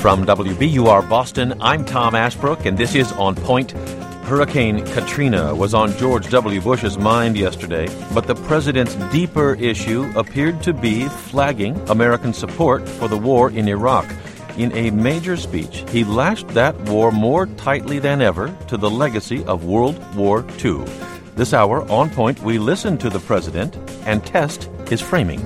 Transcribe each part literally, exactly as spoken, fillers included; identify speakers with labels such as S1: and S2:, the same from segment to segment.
S1: From W B U R Boston, I'm Tom Ashbrook, and this is On Point. Hurricane Katrina was on George W. Bush's mind yesterday, but the president's deeper issue appeared to be flagging American support for the war in Iraq. In a major speech, he lashed that war more tightly than ever to the legacy of World War Two. This hour, On Point, we listen to the president and test his framing.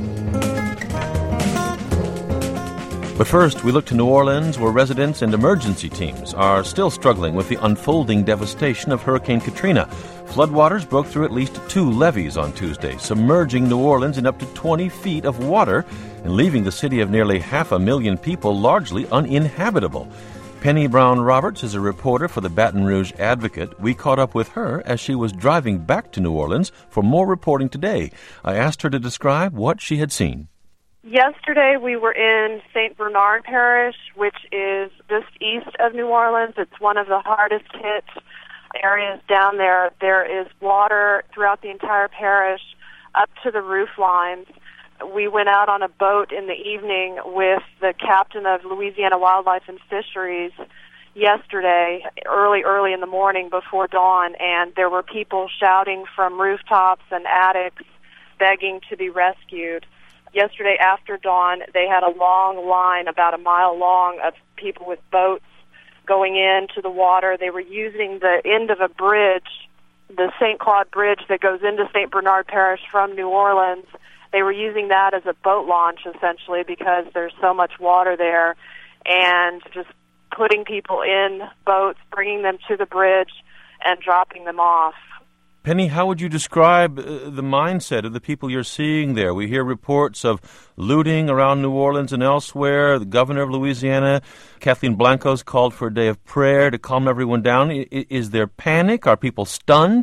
S1: But first, we look to New Orleans, where residents and emergency teams are still struggling with the unfolding devastation of Hurricane Katrina. Floodwaters broke through at least two levees on Tuesday, submerging New Orleans in up to twenty feet of water and leaving the city of nearly half a million people largely uninhabitable. Penny Brown Roberts is a reporter for the Baton Rouge Advocate. We caught up with her as she was driving back to New Orleans for more reporting today. I asked her to describe what she had seen.
S2: Yesterday we were in Saint Bernard Parish, which is just east of New Orleans. It's one of the hardest hit areas down there. There is water throughout the entire parish up to the roof lines. We went out on a boat in the evening with the captain of Louisiana Wildlife and Fisheries yesterday, early, early in the morning before dawn, and there were people shouting from rooftops and attics begging to be rescued. Yesterday after dawn, they had a long line, about a mile long, of people with boats going into the water. They were using the end of a bridge, the Saint Claude Bridge that goes into Saint Bernard Parish from New Orleans. They were using that as a boat launch, essentially, because there's so much water there, and just putting people in boats, bringing them to the bridge, and dropping them off.
S1: Penny, how would you describe uh, the mindset of the people you're seeing there? We hear reports of looting around New Orleans and elsewhere. The governor of Louisiana, Kathleen Blanco's called for a day of prayer to calm everyone down. I- is there panic? Are people stunned?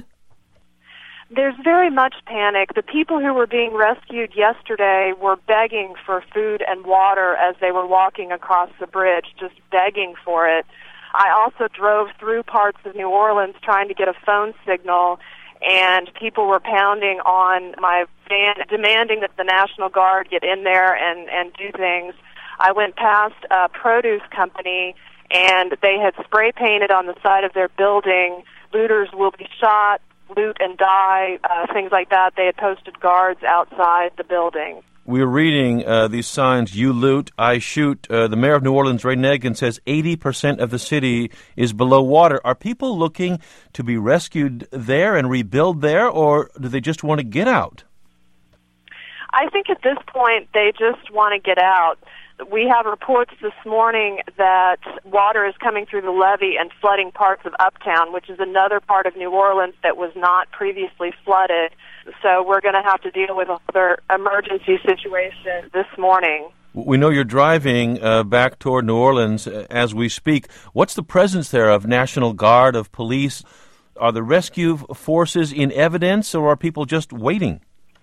S2: There's very much panic. The people who were being rescued yesterday were begging for food and water as they were walking across the bridge, just begging for it. I also drove through parts of New Orleans trying to get a phone signal, and people were pounding on my van, demanding that the National Guard get in there and, and do things. I went past a produce company, and they had spray painted on the side of their building, "Looters will be shot, loot and die," uh, things like that. They had posted guards outside the building.
S1: We're reading uh, these signs, "You loot, I shoot." Uh, the mayor of New Orleans, Ray Nagin, says eighty percent of the city is below water. Are people looking to be rescued there and rebuild there, or do they just want to get out?
S2: I think at this point they just want to get out. We have reports this morning that water is coming through the levee and flooding parts of Uptown, which is another part of New Orleans that was not previously flooded. So we're going to have to deal with another emergency situation this morning.
S1: We know you're driving uh, back toward New Orleans uh, as we speak. What's the presence there of National Guard, of police? Are the rescue forces in evidence, or are people just waiting?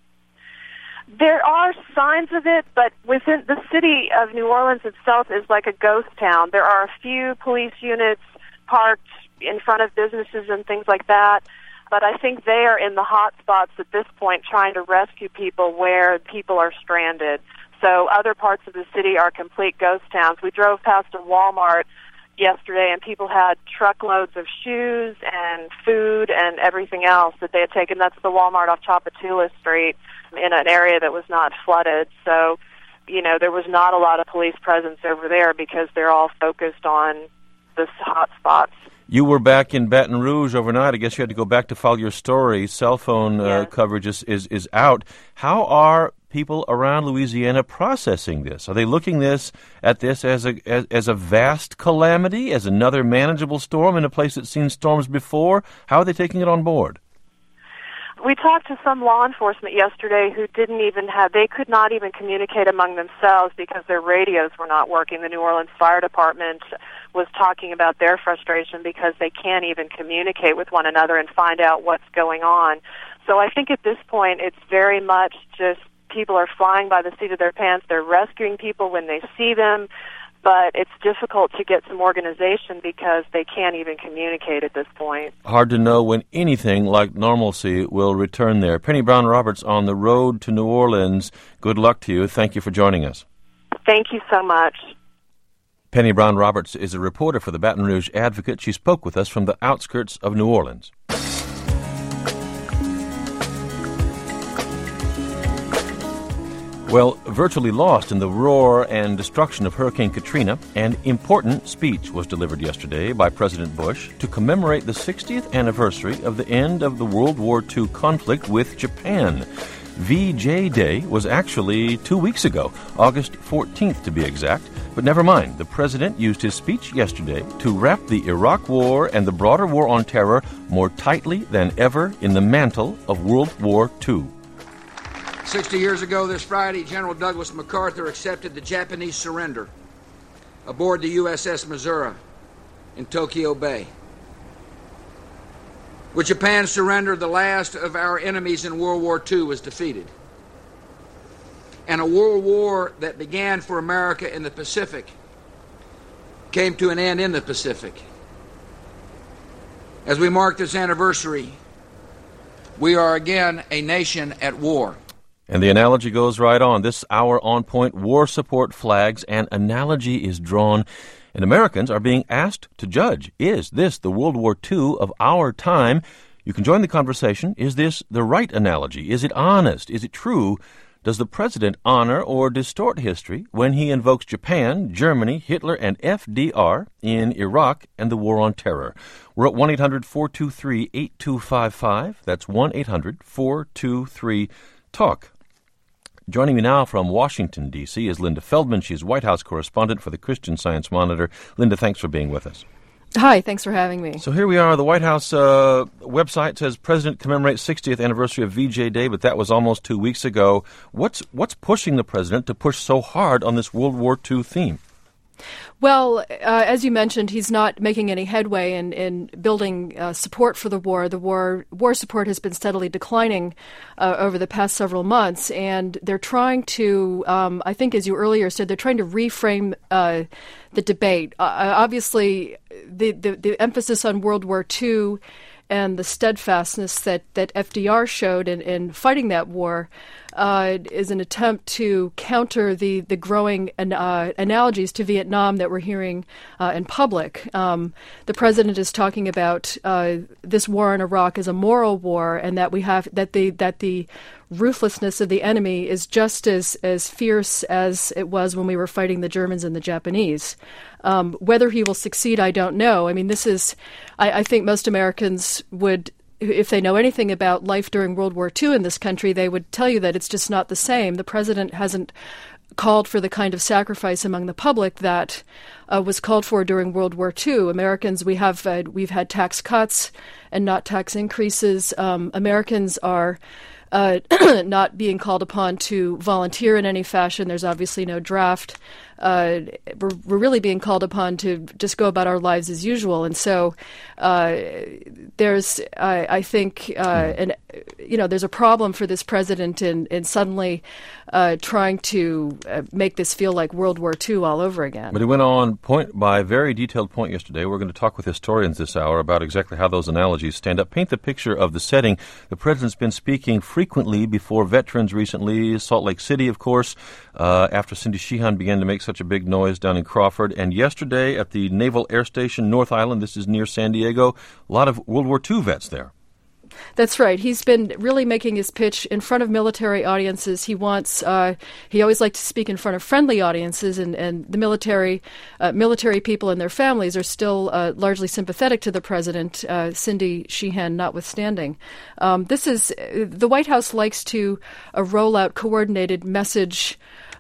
S2: There are signs of it, but within the city of New Orleans itself is like a ghost town. There are a few police units parked in front of businesses and things like that, but I think they are in the hot spots at this point trying to rescue people where people are stranded. So other parts of the city are complete ghost towns. We drove past a Walmart yesterday, and people had truckloads of shoes and food and everything else that they had taken. That's the Walmart off Tchoupitoulas Street in an area that was not flooded. So, you know, there was not a lot of police presence over there because they're all focused on the hot spots.
S1: You were back in Baton Rouge overnight. I guess you had to go back to file your story. Cell phone uh,
S2: Yeah.
S1: coverage is, is, is out. How are people around Louisiana processing this? Are they looking this at this as a as, as a vast calamity, as another manageable storm in a place that's seen storms before? How are they taking it on board?
S2: We talked to some law enforcement yesterday who didn't even have, they could not even communicate among themselves because their radios were not working. The New Orleans Fire Department was talking about their frustration because they can't even communicate with one another and find out what's going on. So I think at this point it's very much just people are flying by the seat of their pants. They're rescuing people when they see them, but it's difficult to get some organization because they can't even communicate at this point.
S1: Hard to know when anything like normalcy will return there. Penny Brown Roberts on the road to New Orleans. Good luck to you. Thank you for joining us.
S2: Thank you so much.
S1: Penny Brown Roberts is a reporter for the Baton Rouge Advocate. She spoke with us from the outskirts of New Orleans. Well, virtually lost in the roar and destruction of Hurricane Katrina, an important speech was delivered yesterday by President Bush to commemorate the sixtieth anniversary of the end of the World War Two conflict with Japan. V J Day was actually two weeks ago, August fourteenth to be exact. But never mind, the president used his speech yesterday to wrap the Iraq War and the broader war on terror more tightly than ever in the mantle of World War Two.
S3: Sixty years ago this Friday, General Douglas MacArthur accepted the Japanese surrender aboard the U S S Missouri in Tokyo Bay. With Japan's surrender, the last of our enemies in World War Two was defeated. And a world war that began for America in the Pacific came to an end in the Pacific. As we mark this anniversary, we are again a nation at war.
S1: And the analogy goes right on. This hour on point, war support flags, an analogy is drawn, and Americans are being asked to judge. Is this the World War Two of our time? You can join the conversation. Is this the right analogy? Is it honest? Is it true? Does the president honor or distort history when he invokes Japan, Germany, Hitler, and F D R in Iraq and the war on terror? We're at one eight hundred four two three eight two five five. That's one eight hundred four two three talk. Joining me now from Washington, D C is Linda Feldman. She's White House correspondent for the Christian Science Monitor. Linda, thanks for being with us.
S4: Hi, thanks for having me.
S1: So here we are. The White House uh, website says President commemorates sixtieth anniversary of V J Day, but that was almost two weeks ago. What's what's pushing the president to push so hard on this World War Two theme?
S4: Well, uh, as you mentioned, he's not making any headway in, in building uh, support for the war. The war war support has been steadily declining uh, over the past several months, and they're trying to, um, I think as you earlier said, they're trying to reframe uh, the debate. Uh, obviously, the, the, the emphasis on World War Two and the steadfastness that, that F D R showed in, in fighting that war uh, is an attempt to counter the, the growing an, uh, analogies to Vietnam that we're hearing uh, in public. Um, the president is talking about uh, this war in Iraq as a moral war, and that we have that the that the ruthlessness of the enemy is just as, as fierce as it was when we were fighting the Germans and the Japanese. Um, whether he will succeed, I don't know. I mean, this is, I, I think most Americans would, if they know anything about life during World War Two in this country, they would tell you that it's just not the same. The president hasn't called for the kind of sacrifice among the public that uh, was called for during World War Two. Americans, we have uh, we've had tax cuts and not tax increases. Um, Americans are Uh, not being called upon to volunteer in any fashion. There's obviously no draft. Uh, we're, we're really being called upon to just go about our lives as usual. And so uh, there's, I, I think, uh, an, you know, there's a problem for this president in, in suddenly uh, trying to uh, make this feel like World War Two all over again.
S1: But he went on point by very detailed point yesterday. We're going to talk with historians this hour about exactly how those analogies stand up. Paint the picture of the setting. The president's been speaking frequently before veterans recently, Salt Lake City, of course, uh, after Cindy Sheehan began to make such a big noise down in Crawford. And yesterday at the Naval Air Station, North Island, this is near San Diego, a lot of World War Two vets there.
S4: That's right. He's been really making his pitch in front of military audiences. He wants, uh, he always liked to speak in front of friendly audiences, and, and the military uh, military people and their families are still uh, largely sympathetic to the president, uh, Cindy Sheehan notwithstanding. Um, this is, the White House likes to uh, roll out coordinated message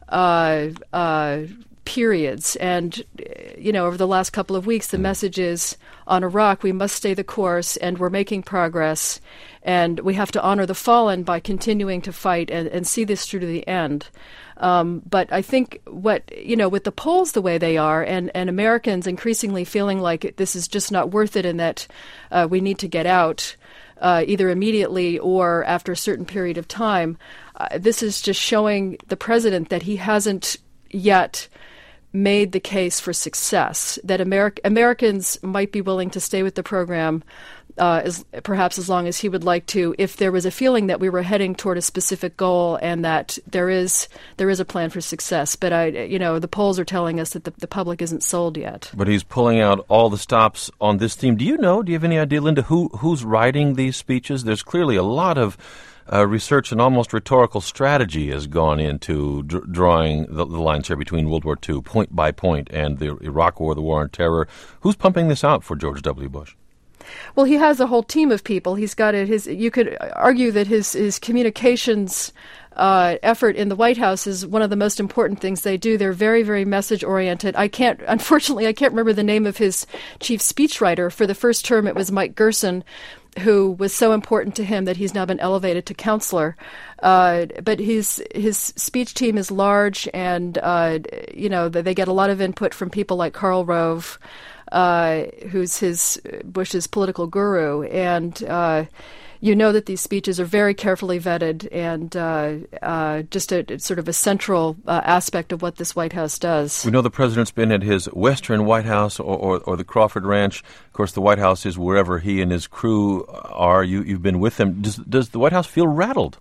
S4: uh, uh, periods. And, you know, over the last couple of weeks, the message is, on Iraq, we must stay the course, and we're making progress, and we have to honor the fallen by continuing to fight and, and see this through to the end. Um, but I think what, you know, with the polls the way they are, and, and Americans increasingly feeling like this is just not worth it and that uh, we need to get out, uh, either immediately or after a certain period of time, uh, this is just showing the president that he hasn't yet made the case for success, that Ameri- Americans might be willing to stay with the program uh, as, perhaps as long as he would like to, if there was a feeling that we were heading toward a specific goal and that there is there is a plan for success. But I, you know, the polls are telling us that the, the public isn't sold yet.
S1: But he's pulling out all the stops on this theme. Do you know? Do you have any idea, Linda, who who's writing these speeches? There's clearly a lot of uh, research and almost rhetorical strategy has gone into dr- drawing the, the lines here between World War Two, point by point, and the Iraq War, the War on Terror. Who's pumping this out for George W. Bush?
S4: Well, he has a whole team of people. He's got it. His you could argue that his his communications uh, effort in the White House is one of the most important things they do. They're very, very message oriented. I can't, unfortunately, I can't remember the name of his chief speechwriter. For the first term, it was Mike Gerson, who was so important to him that he's now been elevated to counselor. Uh, but his his speech team is large, and uh, you know they get a lot of input from people like Karl Rove, uh, who's his Bush's political guru, and uh, you know that these speeches are very carefully vetted, and uh, uh, just a, sort of a central uh, aspect of what this White House does.
S1: We know the president's been at his Western White House or, or, or the Crawford Ranch. Of course, the White House is wherever he and his crew are. You, you've been with them. Does, does the White House feel rattled?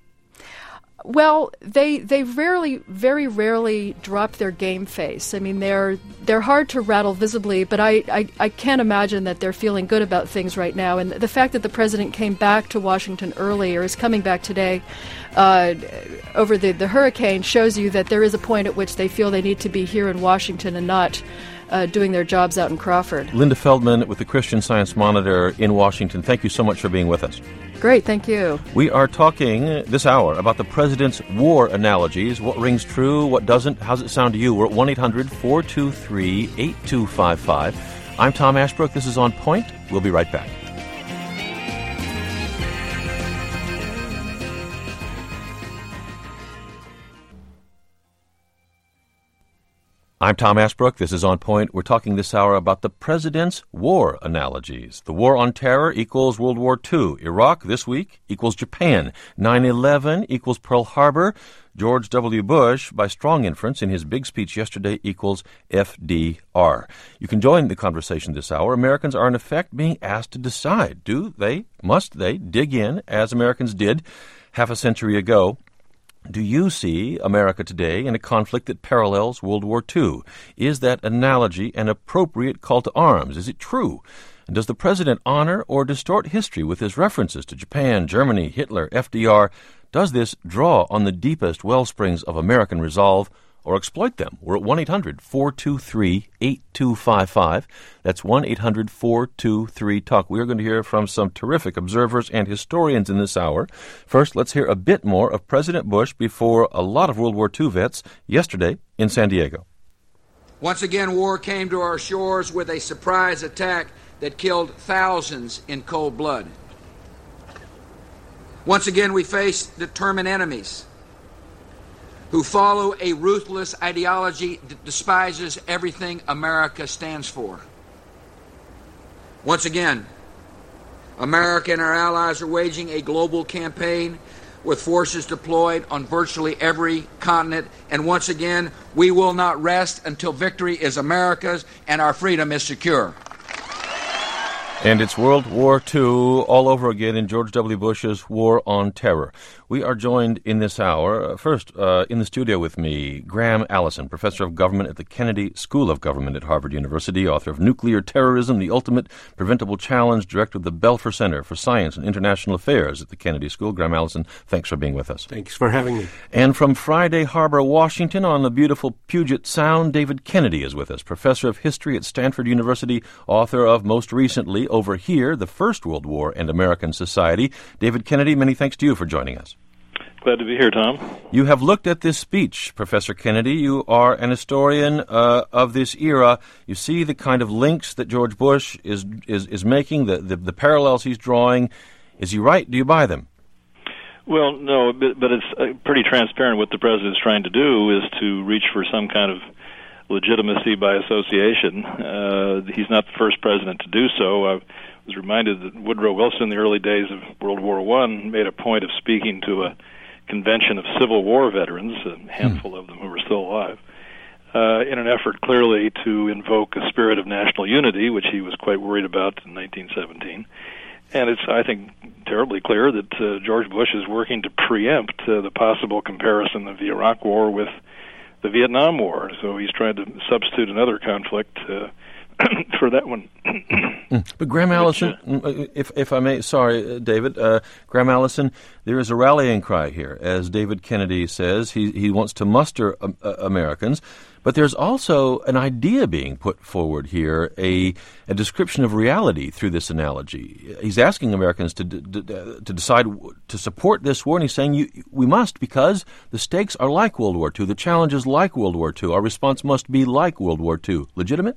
S4: Well, they they rarely, very rarely drop their game face. I mean, they're they're hard to rattle visibly, but I, I, I can't imagine that they're feeling good about things right now. And the fact that the president came back to Washington early, or is coming back today, uh, over the, the hurricane, shows you that there is a point at which they feel they need to be here in Washington and not uh, doing their jobs out in Crawford.
S1: Linda Feldman with the Christian Science Monitor in Washington. Thank you so much for being with us.
S4: Great, thank you.
S1: We are talking this hour about the president's war analogies. What rings true, what doesn't? How's it sound to you? We're at one eight hundred four two three eight two five five. I'm Tom Ashbrook. This is On Point. We'll be right back. I'm Tom Ashbrook. This is On Point. We're talking this hour about the president's war analogies. The war on terror equals World War Two. Iraq this week equals Japan. nine eleven equals Pearl Harbor. George W. Bush, by strong inference, in his big speech yesterday, equals F D R. You can join the conversation this hour. Americans are, in effect, being asked to decide. Do they, must they, dig in, as Americans did half a century ago? Do you see America today in a conflict that parallels World War Two? Is that analogy an appropriate call to arms? Is it true? And does the president honor or distort history with his references to Japan, Germany, Hitler, F D R? Does this draw on the deepest wellsprings of American resolve or exploit them? We're at one eight hundred four two three eight two five five. That's one eight hundred four two three talk. We are going to hear from some terrific observers and historians in this hour. First, let's hear a bit more of President Bush before a lot of World War Two vets yesterday in San Diego.
S3: Once again, war came to our shores with a surprise attack that killed thousands in cold blood. Once again, we face determined enemies who follow a ruthless ideology that despises everything America stands for. Once again, America and our allies are waging a global campaign with forces deployed on virtually every continent, and once again, we will not rest until victory is America's and our freedom is secure.
S1: And it's World War Two all over again in George W. Bush's War on Terror. We are joined in this hour, uh, first uh, in the studio with me, Graham Allison, professor of government at the Kennedy School of Government at Harvard University, author of Nuclear Terrorism, The Ultimate Preventable Challenge, director of the Belfer Center for Science and International Affairs at the Kennedy School. Graham Allison, thanks for being with us.
S5: Thanks for having me.
S1: And from Friday Harbor, Washington, on the beautiful Puget Sound, David Kennedy is with us, professor of history at Stanford University, author of, most recently, Over Here, The First World War and American Society. David Kennedy, many thanks to you for joining us.
S6: Glad to be here, Tom.
S1: You have looked at this speech, Professor Kennedy. You are an historian uh, of this era. You see the kind of links that George Bush is is, is making, the, the, the parallels he's drawing. Is he right? Do you buy them?
S6: Well, no, but, but it's uh, pretty transparent. What the president's trying to do is to reach for some kind of legitimacy by association. Uh, he's not the first president to do so. I was reminded that Woodrow Wilson, in the early days of World War One, made a point of speaking to a convention of Civil War veterans, a handful of them who were still alive, uh, in an effort clearly to invoke a spirit of national unity, which he was quite worried about in nineteen seventeen. And it's, I think, terribly clear that uh, George Bush is working to preempt uh, the possible comparison of the Iraq War with the Vietnam War. So he's trying to substitute another conflict uh, for that one.
S1: But Graham Allison, if if I may, sorry, uh, David, uh, Graham Allison, there is a rallying cry here. As David Kennedy says, he, he wants to muster uh, uh, Americans. But there's also an idea being put forward here, a, a description of reality through this analogy. He's asking Americans to d- d- to decide to support this war, and he's saying you, we must because the stakes are like World War Two. The challenge is like World War Two. Our response must be like World War Two. Legitimate?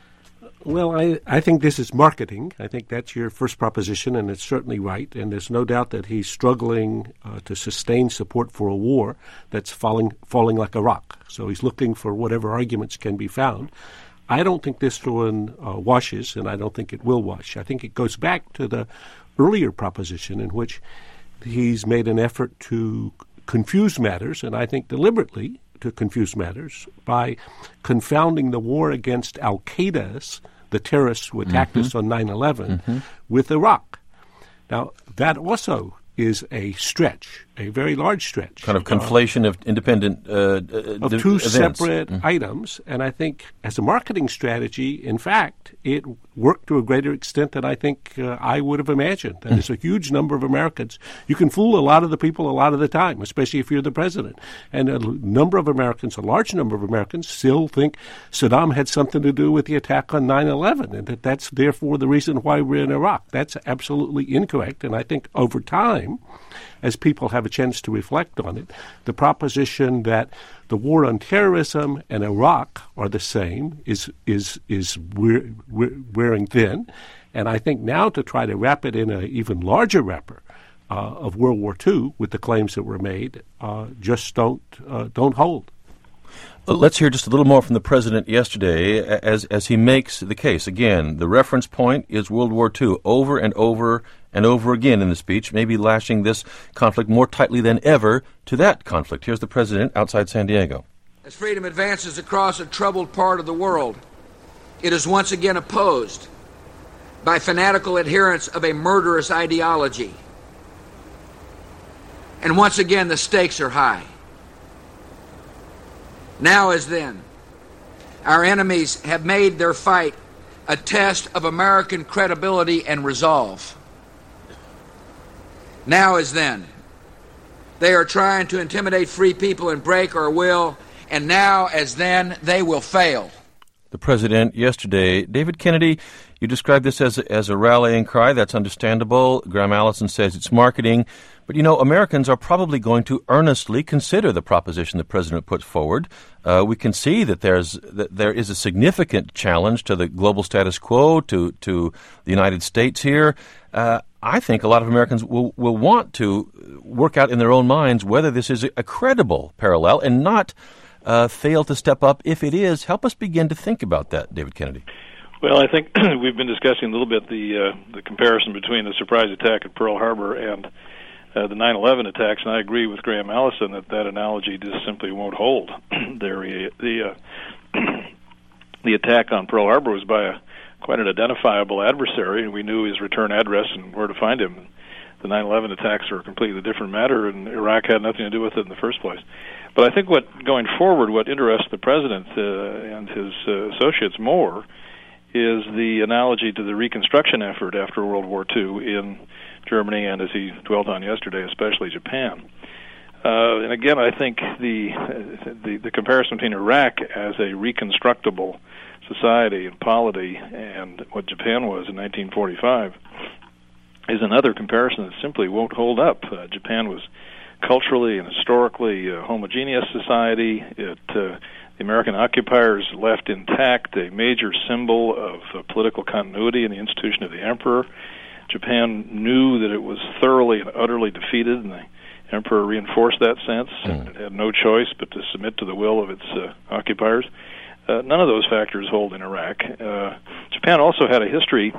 S5: Well, I, I think this is marketing. I think that's your first proposition, and it's certainly right. And there's no doubt that he's struggling uh, to sustain support for a war that's falling falling like a rock. So he's looking for whatever arguments can be found. I don't think this one uh, washes, and I don't think it will wash. I think it goes back to the earlier proposition in which he's made an effort to confuse matters, and I think deliberately to confuse matters by confounding the war against Al-Qaeda, the terrorists who attacked mm-hmm. us on nine eleven, mm-hmm. with Iraq. Now, that also is a stretch, a very large stretch.
S1: Kind of conflation uh, of independent uh,
S5: Of
S1: d-
S5: two
S1: events.
S5: separate
S1: mm-hmm.
S5: items. And I think as a marketing strategy, in fact, it worked to a greater extent than I think uh, I would have imagined. And mm-hmm. there's a huge number of Americans. You can fool a lot of the people a lot of the time, especially if you're the president. And a number of Americans, a large number of Americans, still think Saddam had something to do with the attack on nine eleven, and that that's therefore the reason why we're in Iraq. That's absolutely incorrect. And I think over time, as people have a chance to reflect on it, the proposition that the war on terrorism and Iraq are the same is is is wear, wearing thin. And I think now to try to wrap it in an even larger wrapper uh, of World War Two with the claims that were made uh, just don't uh, don't hold.
S1: Let's hear just a little more from the president yesterday as as he makes the case. Again, the reference point is World War Two over and over and over again in the speech, maybe lashing this conflict more tightly than ever to that conflict. Here's the president outside San Diego.
S3: As freedom advances across a troubled part of the world, it is once again opposed by fanatical adherents of a murderous ideology. And once again, the stakes are high. Now as then, our enemies have made their fight a test of American credibility and resolve. Now as then, they are trying to intimidate free people and break our will, and now as then, they will fail.
S1: The president yesterday, David Kennedy, you described this as a, as a rallying cry. That's understandable. Graham Allison says it's marketing. But, you know, Americans are probably going to earnestly consider the proposition the president puts forward. Uh, we can see that there's that there is a significant challenge to the global status quo, to, to the United States here. Uh, I think a lot of Americans will, will want to work out in their own minds whether this is a credible parallel and not uh, fail to step up. If it is, help us begin to think about that, David Kennedy.
S6: Well, I think we've been discussing a little bit the uh, the comparison between the surprise attack at Pearl Harbor and uh, the nine eleven attacks, and I agree with Graham Allison that that analogy just simply won't hold. there, the uh, the attack on Pearl Harbor was by a quite an identifiable adversary, and we knew his return address and where to find him. The nine eleven attacks are a completely different matter, and Iraq had nothing to do with it in the first place. But I think what going forward, what interests the president uh, and his uh, associates more is the analogy to the reconstruction effort after World War Two in Germany and, as he dwelt on yesterday, especially Japan. Uh, and again, I think the, the the comparison between Iraq as a reconstructible society and polity and what Japan was in nineteen forty-five is another comparison that simply won't hold up. Uh, Japan was culturally and historically a homogeneous society. It uh, The American occupiers left intact a major symbol of uh, political continuity in the institution of the emperor. Japan knew that it was thoroughly and utterly defeated, and the emperor reinforced that sense, mm. and it had no choice but to submit to the will of its uh, occupiers. Uh, none of those factors hold in Iraq. Uh, Japan also had a history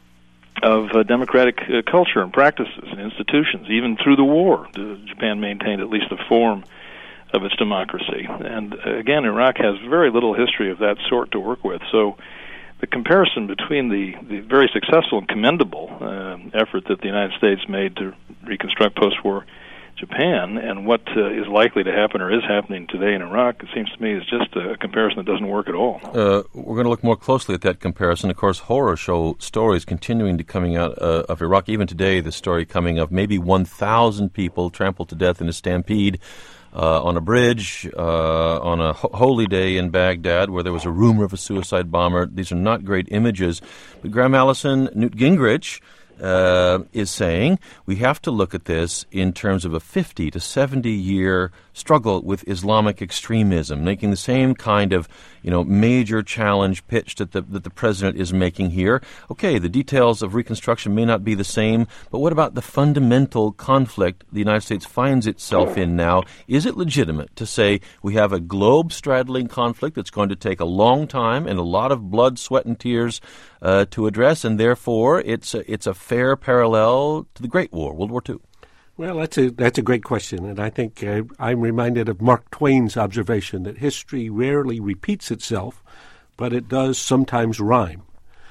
S6: of uh, democratic uh, culture and practices and institutions. Even through the war, uh, Japan maintained at least a form of its democracy. And uh, again, Iraq has very little history of that sort to work with. So the comparison between the, the very successful and commendable uh, effort that the United States made to reconstruct post-war Japan and what uh, is likely to happen or is happening today in Iraq, it seems to me, is just a comparison that doesn't work at all.
S1: Uh, we're going to look more closely at that comparison. Of course, horror show stories continuing to coming out uh, of Iraq. Even today, the story coming of maybe one thousand people trampled to death in a stampede uh, on a bridge uh, on a ho- holy day in Baghdad where there was a rumor of a suicide bomber. These are not great images. But Graham Allison, Newt Gingrich, Uh, is saying we have to look at this in terms of a fifty to seventy year struggle with Islamic extremism, making the same kind of, you know, major challenge pitch that the, that the president is making here. Okay, the details of reconstruction may not be the same, but what about the fundamental conflict the United States finds itself in now? Is it legitimate to say we have a globe-straddling conflict that's going to take a long time and a lot of blood, sweat, and tears uh, to address, and therefore it's a, it's a fair parallel to the Great War, World War Two?
S5: Well, that's a that's a great question, and I think uh, I'm reminded of Mark Twain's observation that history rarely repeats itself, but it does sometimes rhyme.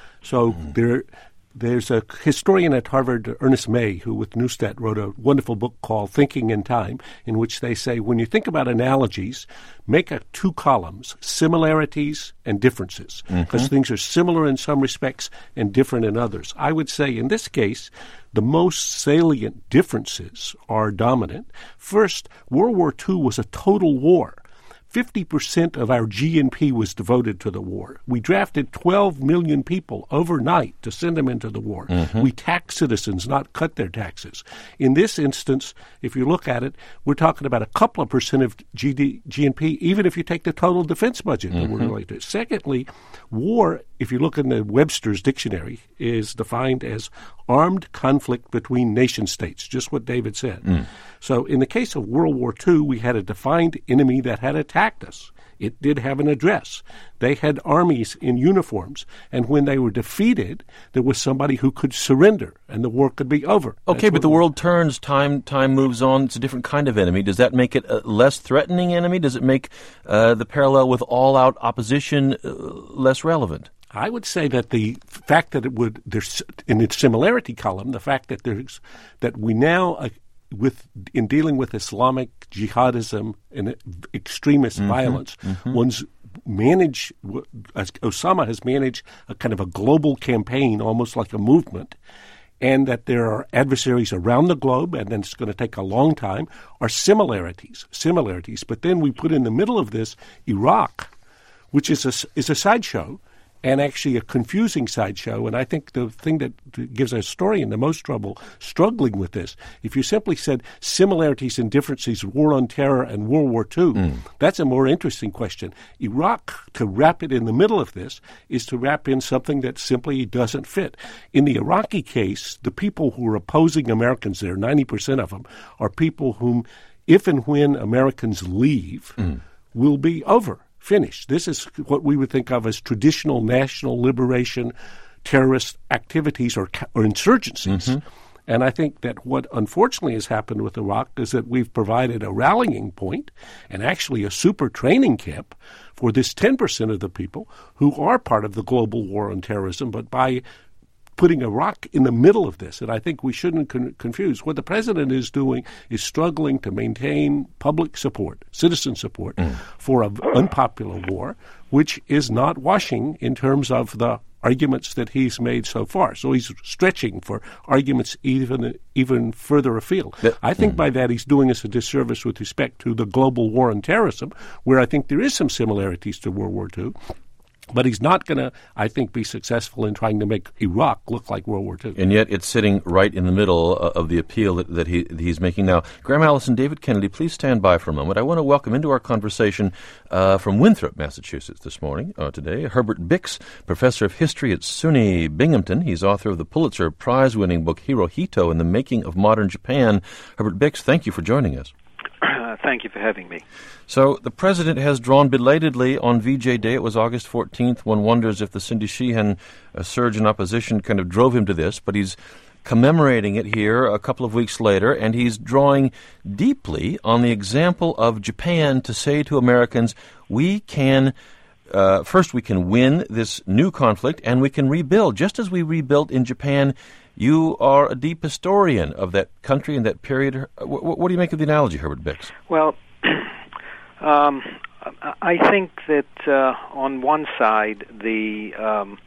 S5: So mm. there, there's a historian at Harvard, Ernest May, who with Neustadt wrote a wonderful book called Thinking in Time, in which they say when you think about analogies, make a two columns, similarities and differences, because mm-hmm. things are similar in some respects and different in others. I would say in this case, the most salient differences are dominant. First, World War Two was a total war. fifty percent of our G N P was devoted to the war. We drafted twelve million people overnight to send them into the war. Mm-hmm. We taxed citizens, not cut their taxes. In this instance, if you look at it, we're talking about a couple of percent of G D, G N P, even if you take the total defense budget mm-hmm. that we're related to. Secondly, war, if you look in the Webster's dictionary, is defined as armed conflict between nation states, just what David said. Mm. So in the case of World War Two, we had a defined enemy that had attacked us. It did have an address. They had armies in uniforms, and when they were defeated, there was somebody who could surrender, and the war could be over.
S1: Okay, That's but the world turns, time time moves on. It's a different kind of enemy. Does that make it a less threatening enemy? Does it make uh, the parallel with all-out opposition uh, less relevant?
S5: I would say that the fact that it would, there's in its similarity column, the fact that there's that we now uh, with in dealing with Islamic jihadism and extremist mm-hmm, violence, mm-hmm. one's manage as Osama has managed a kind of a global campaign, almost like a movement, and that there are adversaries around the globe, and then it's going to take a long time, are similarities, similarities. But then we put in the middle of this Iraq, which is a, is a sideshow, and actually a confusing sideshow. And I think the thing that gives a historian the most trouble struggling with this, if you simply said similarities and differences, War on Terror and World War Two, mm. that's a more interesting question. Iraq, to wrap it in the middle of this, is to wrap in something that simply doesn't fit. In the Iraqi case, the people who are opposing Americans there, ninety percent of them, are people whom, if and when Americans leave, mm. will be over. Finished. This is what we would think of as traditional national liberation terrorist activities or, or insurgencies. Mm-hmm. And I think that what unfortunately has happened with Iraq is that we've provided a rallying point and actually a super training camp for this ten percent of the people who are part of the global war on terrorism, but by putting Iraq in the middle of this. And I think we shouldn't con- confuse. What the president is doing is struggling to maintain public support, citizen support, mm. for an unpopular war, which is not washing in terms of the arguments that he's made so far. So he's stretching for arguments even even further afield. That, I think mm. by that he's doing us a disservice with respect to the global war on terrorism, where I think there is some similarities to World War Two. But he's not going to, I think, be successful in trying to make Iraq look like World War Two.
S1: And yet it's sitting right in the middle of the appeal that, that, he, that he's making now. Graham Allison, David Kennedy, please stand by for a moment. I want to welcome into our conversation uh, from Winthrop, Massachusetts this morning, uh, today, Herbert Bix, professor of history at SUNY Binghamton. He's author of the Pulitzer Prize-winning book Hirohito and the Making of Modern Japan. Herbert Bix, thank you for joining us.
S7: Uh, thank you for having me.
S1: So the president has drawn belatedly on V J Day. It was August fourteenth. One wonders if the Cindy Sheehan uh, surge in opposition kind of drove him to this. But he's commemorating it here a couple of weeks later, and he's drawing deeply on the example of Japan to say to Americans, we can, uh, first we can win this new conflict and we can rebuild. Just as we rebuilt in Japan, you are a deep historian of that country and that period. What, what do you make of the analogy, Herbert Bix?
S7: Well, um, I think that uh, on one side, the um,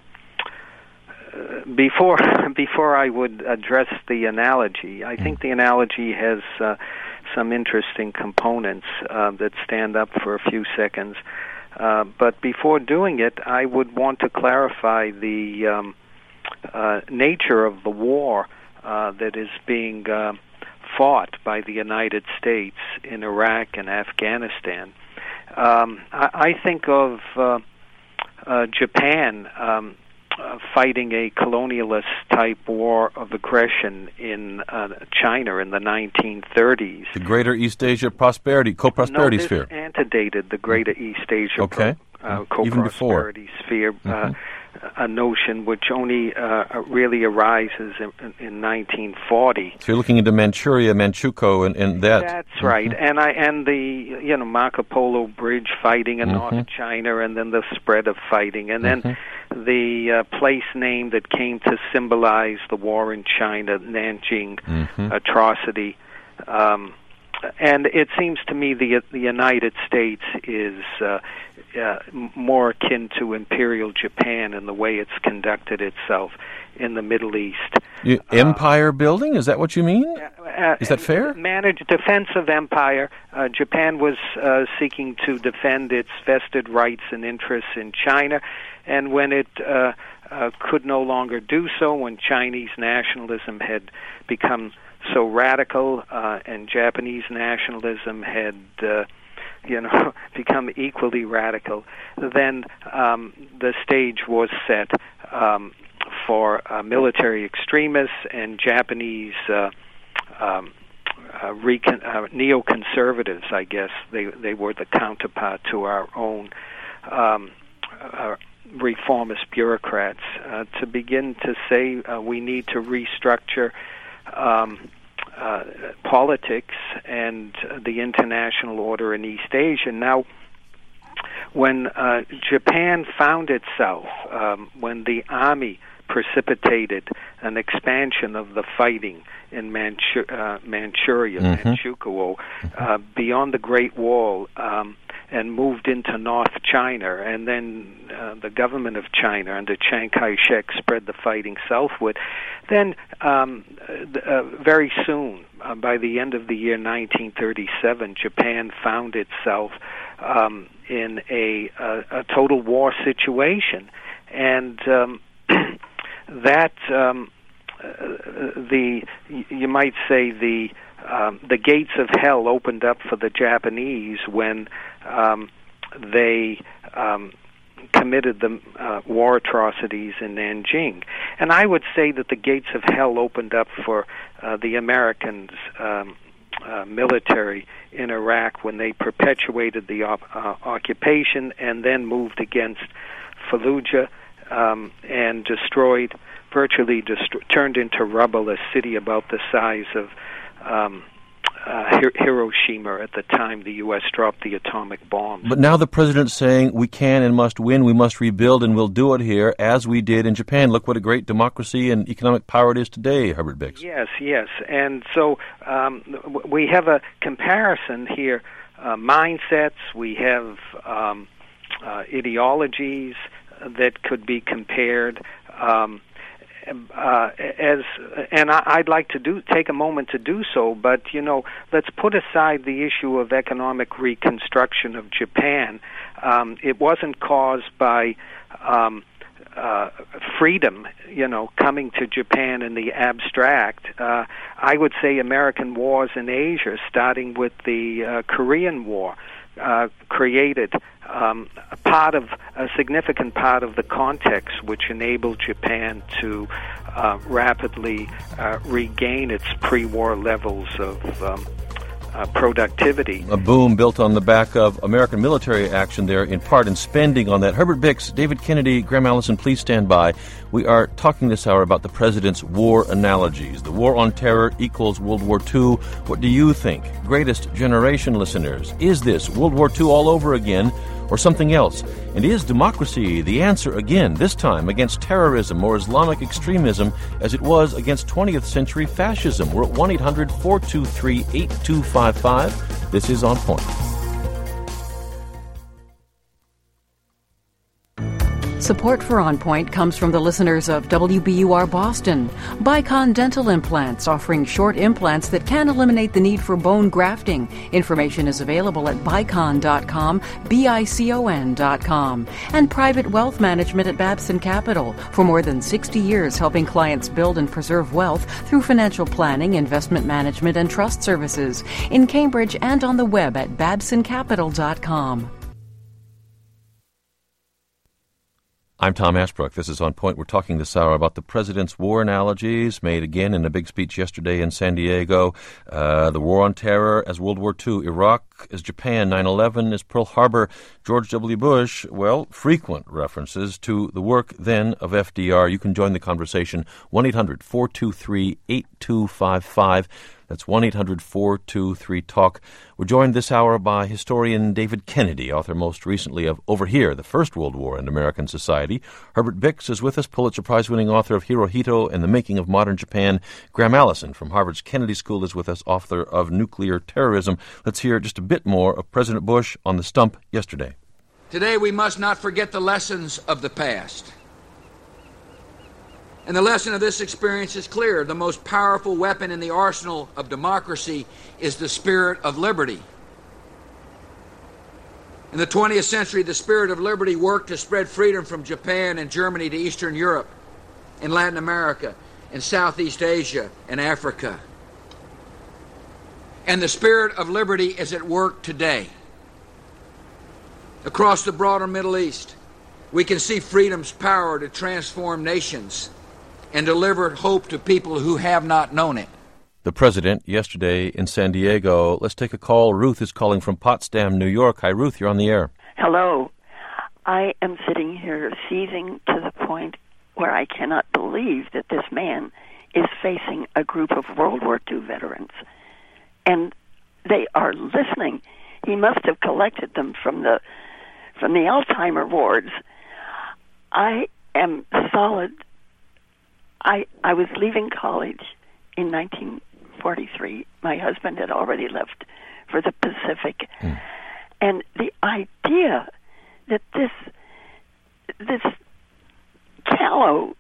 S7: before before I would address the analogy, I think the analogy has uh, some interesting components uh, that stand up for a few seconds. Uh, but before doing it, I would want to clarify the um, uh, nature of the war uh, that is being uh, fought by the United States in Iraq and Afghanistan. Um, I, I think of uh, uh, Japan um, uh, fighting a colonialist-type war of aggression in uh, China in the nineteen thirties.
S1: The Greater East Asia Prosperity, Co-Prosperity
S7: no, this
S1: Sphere.
S7: antedated the Greater East Asia
S1: okay.
S7: pro, uh,
S1: Even before.
S7: Co-Prosperity Sphere.
S1: Mm-hmm.
S7: Uh, a notion which only uh, really arises in, in nineteen forty.
S1: So you're looking into Manchuria, Manchukuo, and, and that.
S7: That's
S1: mm-hmm.
S7: right, and I and the you know Marco Polo Bridge fighting in
S1: mm-hmm.
S7: North China, and then the spread of fighting, and then
S1: mm-hmm.
S7: the uh, place name that came to symbolize the war in China, Nanjing
S1: mm-hmm.
S7: atrocity. Um, And it seems to me the the United States is uh, uh, more akin to Imperial Japan in the way it's conducted itself in the Middle East.
S1: You, empire uh, building? Is that what you mean?
S7: Uh,
S1: is that fair?
S7: Managed defensive empire. Uh, Japan was uh, seeking to defend its vested rights and interests in China, and when it uh, uh, could no longer do so, when Chinese nationalism had become so radical, uh, and Japanese nationalism had, uh, you know, become equally radical, then um, the stage was set um, for uh, military extremists and Japanese uh, um, uh, recon- uh, neoconservatives. I guess they they were the counterpart to our own um, uh, reformist bureaucrats uh, to begin to say uh, we need to restructure Um, uh, politics and uh, the international order in East Asia. Now, when uh, Japan found itself, um, when the army precipitated an expansion of the fighting in Manchu- uh, Manchuria,
S1: mm-hmm.
S7: Manchukuo, uh, beyond the Great Wall, um, and moved into North China, and then uh, the government of China under Chiang Kai-shek spread the fighting southward, then um, uh, very soon, uh, by the end of the year nineteen thirty-seven, Japan found itself um, in a, a, a total war situation, and um, that um, uh, the you might say the um, the gates of hell opened up for the Japanese when um, they um, committed the uh, war atrocities in Nanjing. And I would say that the gates of hell opened up for uh, the Americans' um, uh, military in Iraq when they perpetuated the op- uh, occupation and then moved against Fallujah um, and destroyed, virtually dest- turned into rubble a city about the size of um, Uh, Hiroshima at the time the U S dropped the atomic bomb.
S1: But now the president's saying we can and must win, we must rebuild, and we'll do it here as we did in Japan. Look what a great democracy and economic power it is today, Herbert Bix.
S7: Yes, yes. And so um, we have a comparison here, uh, mindsets, we have um, uh, ideologies that could be compared. Um, Uh, as and I, I'd like to do take a moment to do so, but you know, let's put aside the issue of economic reconstruction of Japan. Um, it wasn't caused by um, uh, freedom, you know, coming to Japan in the abstract. Uh, I would say American wars in Asia, starting with the uh, Korean War, uh, created Um, a part of a significant part of the context which enabled Japan to uh, rapidly uh, regain its pre-war levels of um, uh, productivity.
S1: A boom built on the back of American military action there, in part, and spending on that. Herbert Bix, David Kennedy, Graham Allison, please stand by. We are talking this hour about the president's war analogies. The war on terror equals World War Two. What do you think? Greatest Generation listeners, is this World War Two all over again, or something else? And is democracy the answer again, this time against terrorism or Islamic extremism, as it was against twentieth century fascism? We're at one eight hundred four two three eight two five five. This is On Point.
S8: Support for On Point comes from the listeners of W B U R Boston. Bicon Dental Implants, offering short implants that can eliminate the need for bone grafting. Information is available at bicon dot com, B I C O N dot com. And Private Wealth Management at Babson Capital, for more than sixty years helping clients build and preserve wealth through financial planning, investment management, and trust services. In Cambridge and on the web at babson capital dot com.
S1: I'm Tom Ashbrook. This is On Point. We're talking this hour about the president's war analogies, made again in a big speech yesterday in San Diego. Uh, the war on terror as World War Two, Iraq as Japan, nine eleven as Pearl Harbor, George W. Bush. Well, frequent references to the work then of F D R. You can join the conversation, one eight hundred four two three eight two five five. That's one eight hundred four two three talk. We're joined this hour by historian David Kennedy, author most recently of Over Here, The First World War in American Society. Herbert Bix is with us, Pulitzer Prize-winning author of Hirohito and the Making of Modern Japan. Graham Allison from Harvard's Kennedy School is with us, author of Nuclear Terrorism. Let's hear just a bit more of President Bush on the stump yesterday.
S3: Today we must not forget the lessons of the past. And the lesson of this experience is clear. The most powerful weapon in the arsenal of democracy is the spirit of liberty. In the twentieth century, the spirit of liberty worked to spread freedom from Japan and Germany to Eastern Europe, in Latin America, in Southeast Asia, and Africa. And the spirit of liberty is at work today. Across the broader Middle East, we can see freedom's power to transform nations and deliver hope to people who have not known it.
S1: The president yesterday in San Diego. Let's take a call. Ruth is calling from Potsdam, New York. Hi, Ruth, you're on the air.
S9: Hello. I am sitting here seething to the point where I cannot believe that this man is facing a group of World War Two veterans. And they are listening. He must have collected them from the from the Alzheimer wards. I am solid. I I was leaving college in nineteen forty-three. My husband had already left for the Pacific. Mm. And the idea that this this callow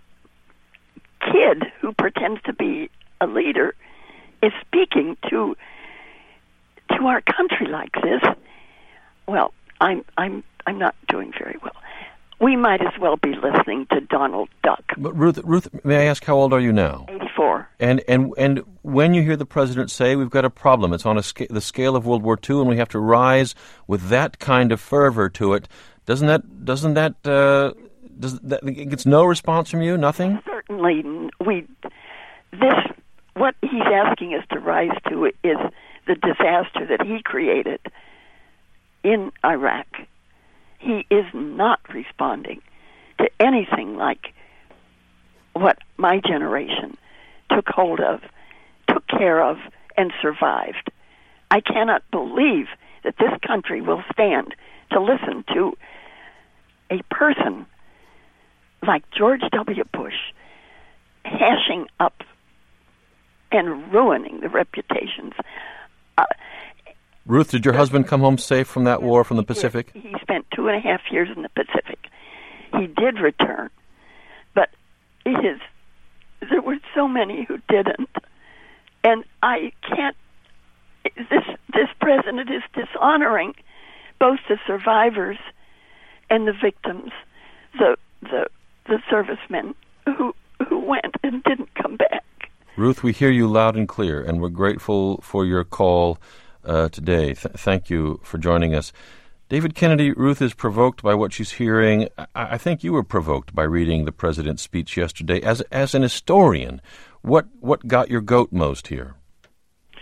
S9: kid who pretends to be a leader is speaking to to our country like this, well, I'm I'm I'm not doing very well. We might as well be listening to Donald Duck.
S1: But Ruth, Ruth, may I ask, how old are you now?
S9: eighty-four.
S1: And and and when you hear the president say we've got a problem, it's on a sca- the scale of World War Two, and we have to rise with that kind of fervor to it, doesn't that doesn't that uh, does that it gets no response from you? Nothing?
S9: Certainly, we. This what he's asking us to rise to is the disaster that he created in Iraq. He is not responding to anything like what my generation took hold of, took care of, and survived. I cannot believe that this country will stand to listen to a person like George W. Bush hashing up and ruining the reputations. Uh,
S1: Ruth, did your husband come home safe from that war from the Pacific?
S9: He spent two and a half years in the Pacific. He did return, but it is, there were so many who didn't. And I can't, this this president is dishonoring both the survivors and the victims, the the the servicemen who who went and didn't come back.
S1: Ruth, we hear you loud and clear, and we're grateful for your call uh, today. Th- thank you for joining us. David Kennedy, Ruth is provoked by what she's hearing. I, I think you were provoked by reading the president's speech yesterday. As as an historian, what what got your goat most here?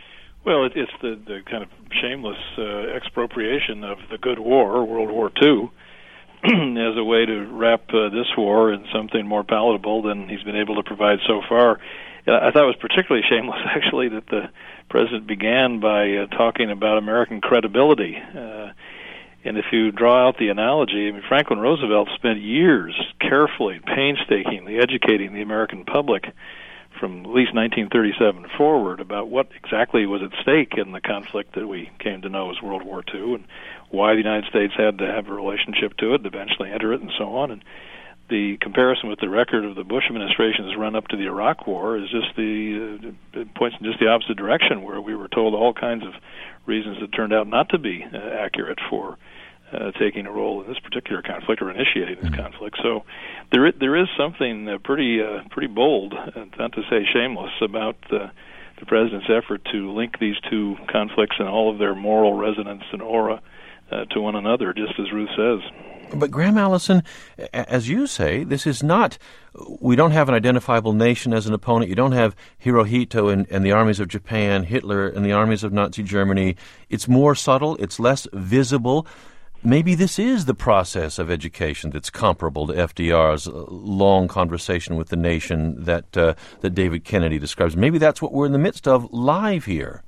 S6: Well, it, it's the, the kind of shameless uh, expropriation of the good war, World War Two, as a way to wrap uh, this war in something more palatable than he's been able to provide so far. I thought it was particularly shameless, actually, that the president began by uh, talking about American credibility. Uh, and if you draw out the analogy, I mean, Franklin Roosevelt spent years carefully, painstakingly educating the American public from at least nineteen thirty-seven forward about what exactly was at stake in the conflict that we came to know as World War Two, and why the United States had to have a relationship to it, eventually enter it, and so on. And the comparison with the record of the Bush administration's run up to the Iraq War is just the uh, it points in just the opposite direction, where we were told all kinds of reasons that turned out not to be uh, accurate for uh, taking a role in this particular conflict or initiating this mm-hmm. conflict. So there is, there is something uh, pretty uh, pretty bold, uh, not to say shameless, about uh, the president's effort to link these two conflicts and all of their moral resonance and aura uh, to one another, just as Ruth says.
S1: But Graham Allison, as you say, this is not, we don't have an identifiable nation as an opponent. You don't have Hirohito and, and the armies of Japan, Hitler and the armies of Nazi Germany. It's more subtle, it's less visible. Maybe this is the process of education that's comparable to F D R's long conversation with the nation that uh, that David Kennedy describes. Maybe that's what we're in the midst of live here.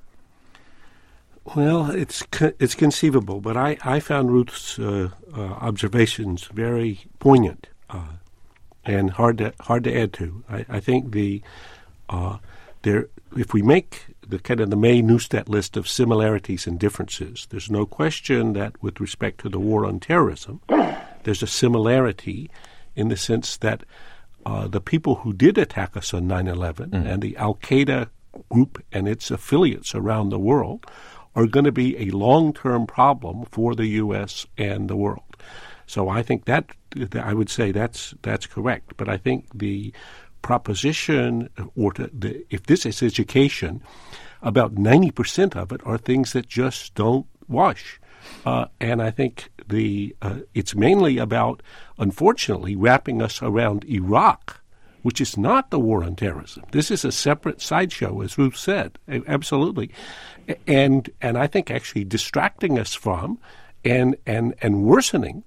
S5: Well, it's it's conceivable, but I, I found Ruth's uh, uh, observations very poignant uh, and hard to hard to add to. I, I think the uh, there if we make the kind of the May Neustadt list of similarities and differences, there's no question that with respect to the war on terrorism, there's a similarity in the sense that uh, the people who did attack us on nine eleven mm. and the Al-Qaeda group and its affiliates around the world are going to be a long-term problem for the U S and the world. So I think that, I would say that's that's correct. But I think the proposition, or to, the, if this is education, about ninety percent of it are things that just don't wash. Uh, and I think the uh, it's mainly about, unfortunately, wrapping us around Iraq, which is not the war on terrorism. This is a separate sideshow, as Ruth said, absolutely. And and I think actually distracting us from and and and worsening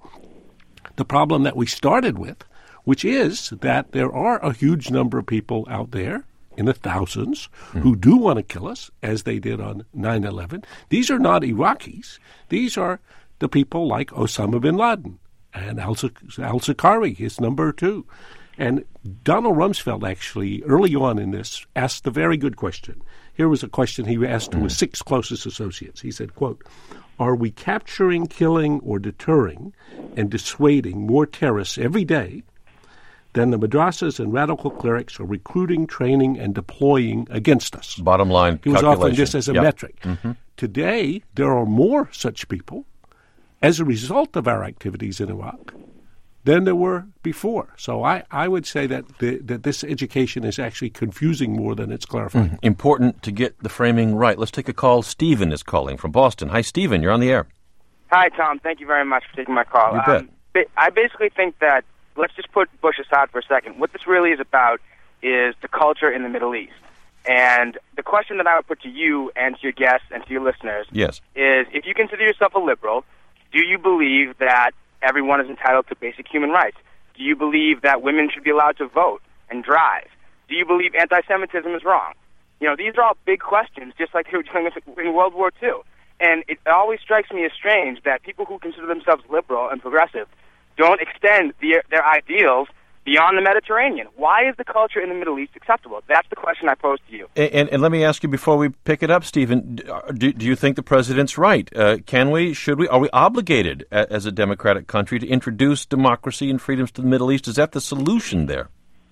S5: the problem that we started with, which is that there are a huge number of people out there in the thousands mm. who do want to kill us, as they did on nine eleven. These are not Iraqis. These are the people like Osama bin Laden and al-Zakari, his number two. And Donald Rumsfeld actually, early on in this, asked a very good question. Here was a question he asked to his six closest associates. He said, quote, "Are we capturing, killing, or deterring and dissuading more terrorists every day than the madrasas and radical clerics are recruiting, training, and deploying against us?"
S1: Bottom line
S5: He was offering this as a
S1: yep.
S5: metric.
S1: Mm-hmm.
S5: Today, there are more such people as a result of our activities in Iraq than there were before. So I, I would say that the, that this education is actually confusing more than it's clarifying.
S1: Mm, important to get the framing right. Let's take a call. Stephen is calling from Boston. Hi, Stephen. You're on the air.
S10: Hi, Tom. Thank you very much for taking my call.
S1: You bet.
S10: Um, I basically think that, let's just put Bush aside for a second. What this really is about is the culture in the Middle East. And the question that I would put to you and to your guests and to your listeners
S1: yes.
S10: is, if you consider yourself a liberal, do you believe that everyone is entitled to basic human rights? Do you believe that women should be allowed to vote and drive? Do you believe anti-Semitism is wrong? You know, these are all big questions, just like they were doing in World War Two. And it always strikes me as strange that people who consider themselves liberal and progressive don't extend the, their ideals beyond the Mediterranean. Why is the culture in the Middle East acceptable? That's the question I pose to you.
S1: And, and, and let me ask you before we pick it up, Stephen, do, do you think the president's right? Uh, can we, should we, are we obligated a, as a democratic country to introduce democracy and freedoms to the Middle East? Is that the solution there?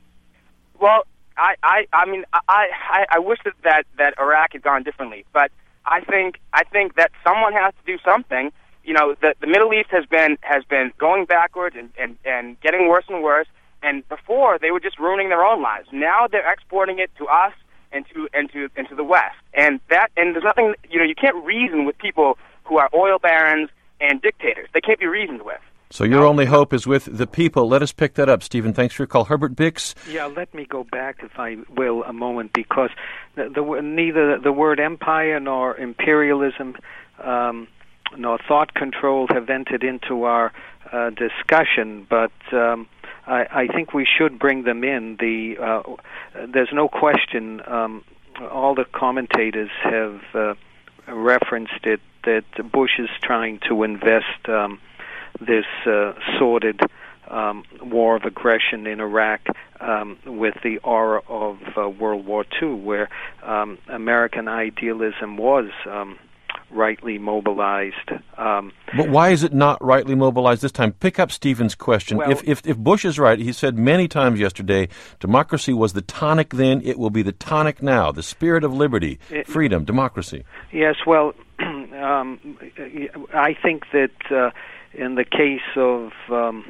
S10: Well, I, I, I mean, I, I, I wish that, that, that Iraq had gone differently, but I think, I think that someone has to do something. You know, the, the Middle East has been, has been going backwards and, and, and getting worse and worse. And before, they were just ruining their own lives. Now they're exporting it to us and to and to and to the West. And that and there's nothing, you know, you can't reason with people who are oil barons and dictators. They can't be reasoned with.
S1: So your only hope is with the people. Let us pick that up, Stephen. Thanks for your call. Herbert Bix.
S7: Yeah, let me go back, if I will, a moment, because the, the, neither the word empire nor imperialism um, nor thought control have entered into our uh, discussion, but um, I, I think we should bring them in. The uh, there's no question. Um, all the commentators have uh, referenced it, that Bush is trying to invest um, this uh, sordid um, war of aggression in Iraq um, with the aura of uh, World War Two, where um, American idealism was um, rightly mobilized. Um,
S1: but why is it not rightly mobilized this time? Pick up Stephen's question.
S7: Well,
S1: if, if if Bush is right, he said many times yesterday, democracy was the tonic then, it will be the tonic now, the spirit of liberty, it, freedom, democracy.
S7: Yes, well, um, I think that uh, in the case of um,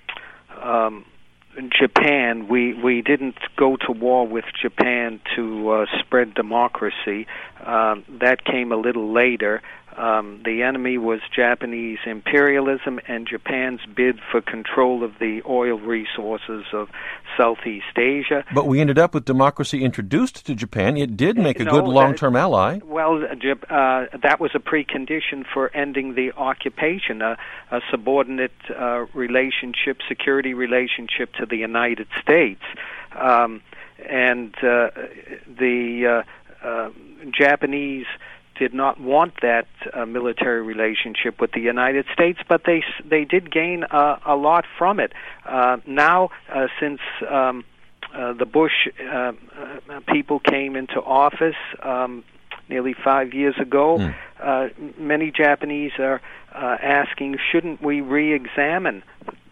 S7: um, Japan, we, we didn't go to war with Japan to uh, spread democracy. Um, that came a little later. Um, the enemy was Japanese imperialism and Japan's bid for control of the oil resources of Southeast Asia.
S1: But we ended up with democracy introduced to Japan. It did make a
S7: no,
S1: good long-term
S7: uh,
S1: ally.
S7: Well, uh, that was a precondition for ending the occupation, a, a subordinate uh, relationship, security relationship to the United States. Um, and uh, the uh, uh, Japanese did not want that uh, military relationship with the United States, but they they did gain uh, a lot from it. Uh, now, uh, since um, uh, the Bush uh, uh, people came into office um, nearly five years ago, mm. uh, many Japanese are uh, asking, shouldn't we re-examine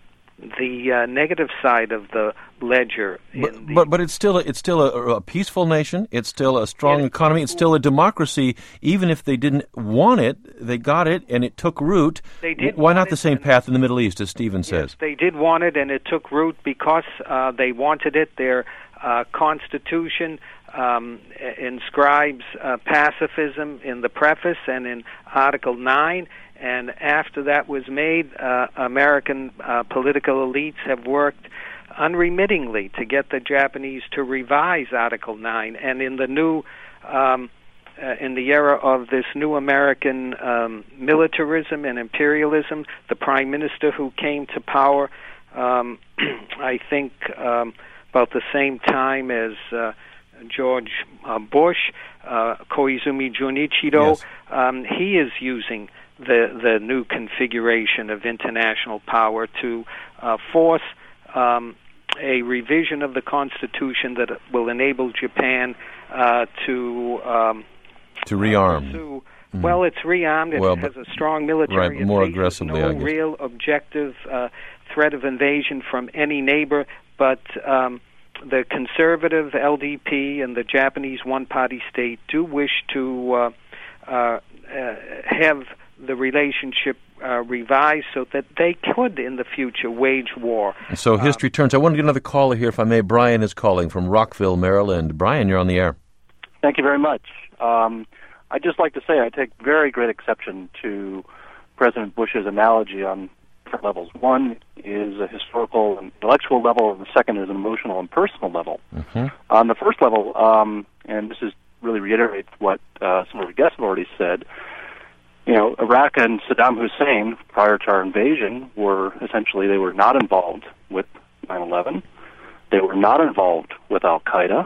S7: the uh, negative side of the ledger?
S1: But,
S7: the
S1: but but it's still a, it's still a, a peaceful nation. It's still a strong
S7: yeah.
S1: economy. It's still a democracy. Even if they didn't want it, they got it, and it took root.
S7: They did.
S1: Why not
S7: it,
S1: the same path in the Middle East, as Stephen says?
S7: Yes, they did want it, and it took root because uh, they wanted it. Their uh, constitution um, inscribes uh, pacifism in the preface and in Article nine. And after that was made, uh, American uh, political elites have worked unremittingly to get the Japanese to revise Article nine. And in the new, um, uh, in the era of this new American um, militarism and imperialism, the prime minister who came to power, um, I think um, about the same time as uh, George uh, Bush, uh, Koizumi Junichiro,
S1: yes.
S7: um, he is using the the new configuration of international power to uh, force um, a revision of the Constitution that will enable Japan uh, to um,
S1: to rearm.
S7: Uh, pursue, mm. Well, it's rearmed. It
S1: well,
S7: has
S1: but,
S7: a strong military.
S1: Right, more
S7: it
S1: aggressively,
S7: no
S1: I guess.
S7: real objective uh, threat of invasion from any neighbor, but um, the conservative L D P and the Japanese one-party state do wish to uh, uh, uh, have the relationship uh, revised so that they could, in the future, wage war.
S1: So history
S7: um,
S1: turns. I want to get another caller here, if I may. Brian is calling from Rockville, Maryland. Brian, you're on the air.
S11: Thank you very much. Um, I'd just like to say I take very great exception to President Bush's analogy on different levels. One is a historical and intellectual level, and the second is an emotional and personal level.
S1: Mm-hmm.
S11: On the first level, um, and this is really reiterates what uh, some of the guests have already said, you know, Iraq and Saddam Hussein, prior to our invasion, were essentially, they were not involved with nine eleven. They were not involved with Al-Qaeda.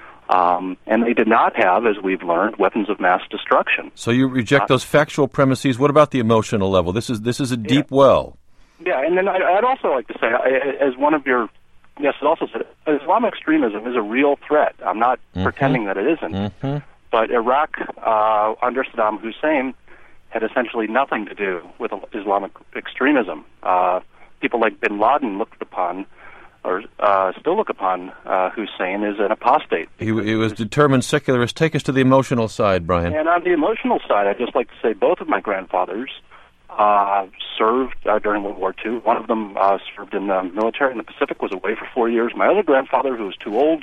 S11: Um, and they did not have, as we've learned, weapons of mass destruction.
S1: So you reject uh, those factual premises. What about the emotional level? This is this is a deep
S11: yeah.
S1: well.
S11: Yeah, and then I'd, I'd also like to say, as one of your guests also said, Islamic extremism is a real threat. I'm not mm-hmm. pretending that it isn't.
S1: Mm-hmm.
S11: But Iraq, uh, under Saddam Hussein, had essentially nothing to do with Islamic extremism. Uh, people like bin Laden looked upon, or uh, still look upon, uh, Hussein as an apostate.
S1: He, he was determined secularist. Take us to the emotional side, Brian.
S11: And on the emotional side, I'd just like to say both of my grandfathers uh, served uh, during World War Two. One of them uh, served in the military in the Pacific, was away for four years. My other grandfather, who was too old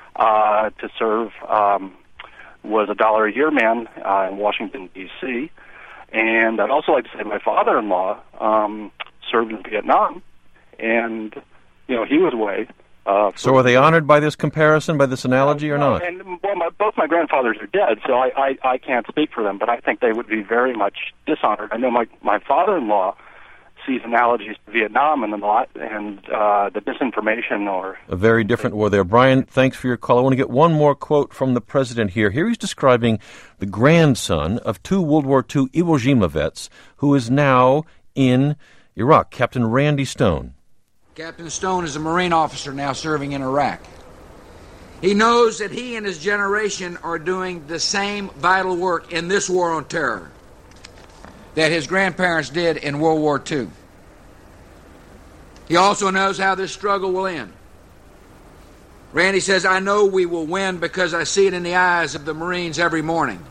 S11: uh, to serve, um, was a dollar-a-year man uh, in Washington, D C, And I'd also like to say my father-in-law um, served in Vietnam, and, you know, he was away. Uh,
S1: so are they honored by this comparison, by this analogy, or
S11: no,
S1: not?
S11: And, well, my, both my grandfathers are dead, so I, I, I can't speak for them, but I think they would be very much dishonored. I know my, my father-in-law sees analogies to Vietnam and the lot, and uh, the disinformation or...
S1: A very different war there. Brian, thanks for your call. I want to get one more quote from the president here. Here he's describing the grandson of two World War Two Iwo Jima vets who is now in Iraq, Captain Randy Stone.
S3: Captain Stone is a Marine officer now serving in Iraq. He knows that he and his generation are doing the same vital work in this war on terror that his grandparents did in World War Two. He also knows how this struggle will end. Randy says, I know we will win because I see it in the eyes of the Marines every morning.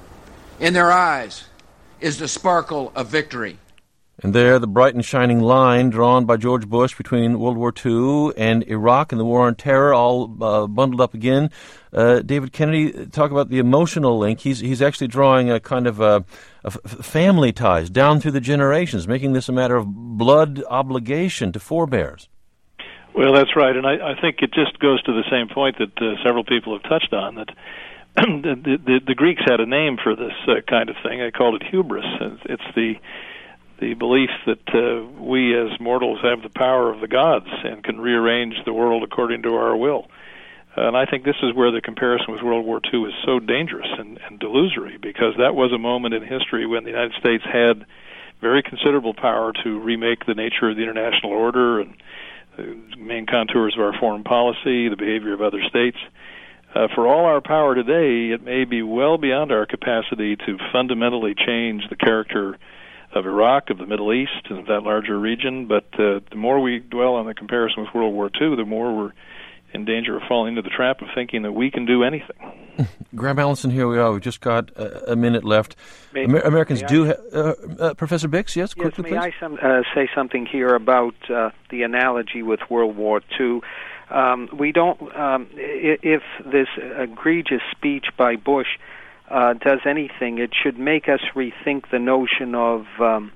S3: In their eyes is the sparkle of victory.
S1: And there, the bright and shining line drawn by George Bush between World War Two and Iraq and the war on terror, all uh, bundled up again. Uh, David Kennedy, talk about the emotional link. He's he's actually drawing a kind of a, a f- family ties down through the generations, making this a matter of blood obligation to forebears.
S6: Well, that's right, and I, I think it just goes to the same point that uh, several people have touched on, that the, the, the Greeks had a name for this uh, kind of thing. They called it hubris. It's the the belief that uh, we as mortals have the power of the gods and can rearrange the world according to our will. Uh, and I think this is where the comparison with World War Two is so dangerous and, and delusory, because that was a moment in history when the United States had very considerable power to remake the nature of the international order and the main contours of our foreign policy, the behavior of other states. Uh, for all our power today, it may be well beyond our capacity to fundamentally change the character of Iraq, of the Middle East, and of that larger region. But uh, the more we dwell on the comparison with World War Two, the more we're in danger of falling into the trap of thinking that we can do anything.
S1: Graham Allison, here we are. We've just got a, a minute left.
S7: May,
S1: Amer- Americans
S7: may
S1: do...
S7: I,
S1: Ha- uh, uh, Professor Bix, yes, quickly,
S7: yes, may
S1: please.
S7: I some, uh, say something here about uh, the analogy with World War Two? Um, we don't... Um, if this egregious speech by Bush uh, does anything, it should make us rethink the notion of um,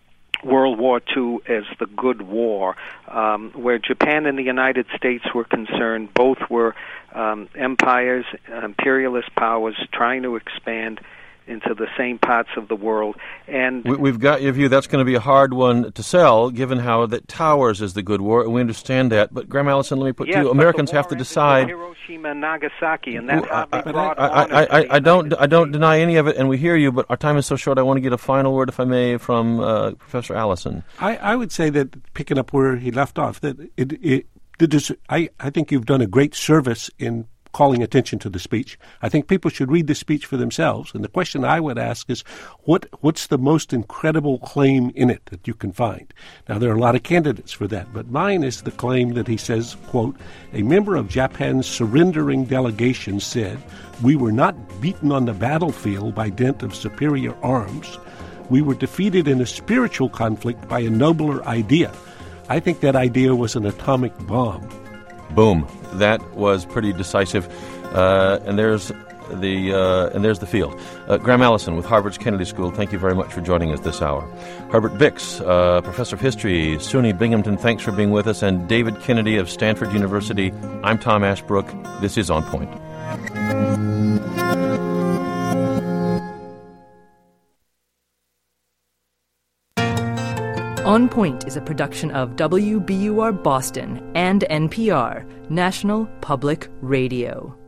S7: World War Two as the good war. Um, where Japan and the United States were concerned, both were um, empires, imperialist powers trying to expand into the same parts of the world. And
S1: we, we've got your view. That's going to be a hard one to sell, given how that towers is the good war, and we understand that. But Graham Allison, let me put
S7: yes,
S1: to you: Americans have to decide.
S7: Hiroshima and Nagasaki, and that
S1: I,
S7: hardly brought
S1: I, I, I, I, I don't. I don't deny any of it, and we hear you. But our time is so short. I want to get a final word, if I may, from uh, Professor Allison.
S5: I, I would say that, picking up where he left off, that it, it, it I, I think you've done a great service in calling attention to the speech. I think people should read the speech for themselves. And the question I would ask is, what what's the most incredible claim in it that you can find? Now, there are a lot of candidates for that, but mine is the claim that he says, quote, a member of Japan's surrendering delegation said, we were not beaten on the battlefield by dint of superior arms. We were defeated in a spiritual conflict by a nobler idea. I think that idea was an atomic bomb.
S1: Boom. That was pretty decisive. Uh, and there's the uh, and there's the field. Uh, Graham Allison with Harvard's Kennedy School, thank you very much for joining us this hour. Herbert Bix, uh, Professor of History, SUNY Binghamton, thanks for being with us. And David Kennedy of Stanford University. I'm Tom Ashbrook. This is On Point.
S12: On Point is a production of W B U R Boston and N P R, National Public Radio.